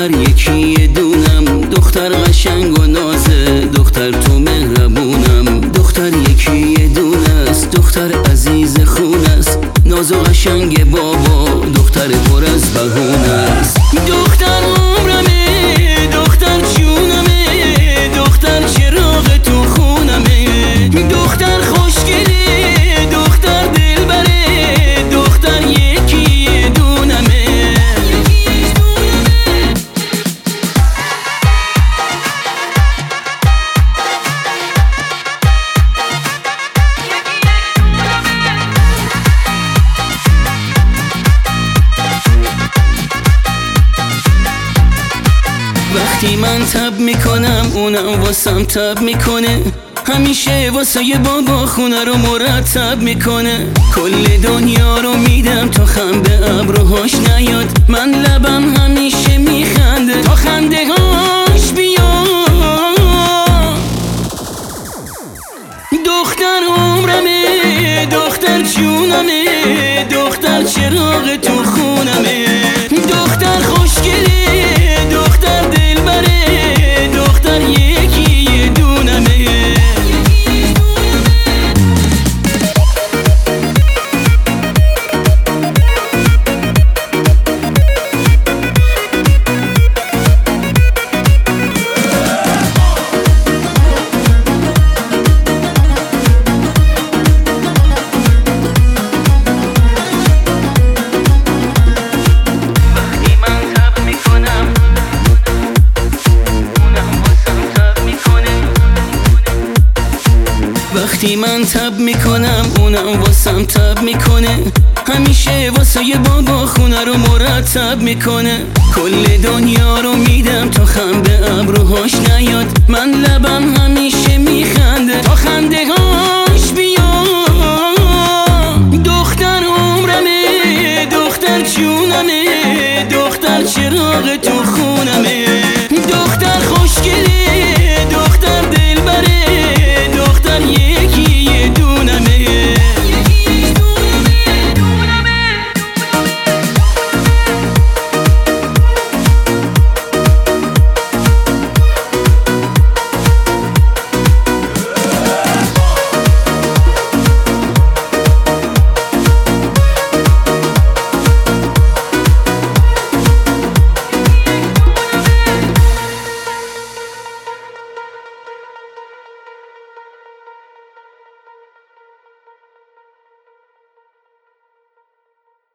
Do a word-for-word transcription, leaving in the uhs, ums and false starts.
دختر یکی دونم، دختر قشنگ و نازه، دختر تو مهربونم. دختر یکی دونه است، دختر عزیز خون است، ناز و قشنگ بابا، دختر پر از بهونه است. دختر عمرمه، دختر جونمه، دختر چراغ تو خونمه، دختر خوشگله، دختر دلبره، دختر یکی دونمه. وقتی من تب میکنم اونم واسم تب میکنه، همیشه واسه یه بابا خونه رو مرتب میکنه. کل دنیا رو میدم تا خم به ابروهاش نیاد، من لبم همیشه میخنده تا خنده هاش بیاد. دختر عمرمه، دختر جونمه، دختر چراغ تو خونمه، دختر خوشگله، دختر دلبره، دختر یکی دونمه. وقتی من تب میکنم اونم واسم تب میکنه، همیشه واسه یه بابا خونه رو مرتب میکنه. کل دنیا رو میدم تا خم به ابروهاش نیاد، من لبم همیشه میخنده تا خنده هاش بیاد. دختر عمرمه، دختر جونمه، دختر چراغ تو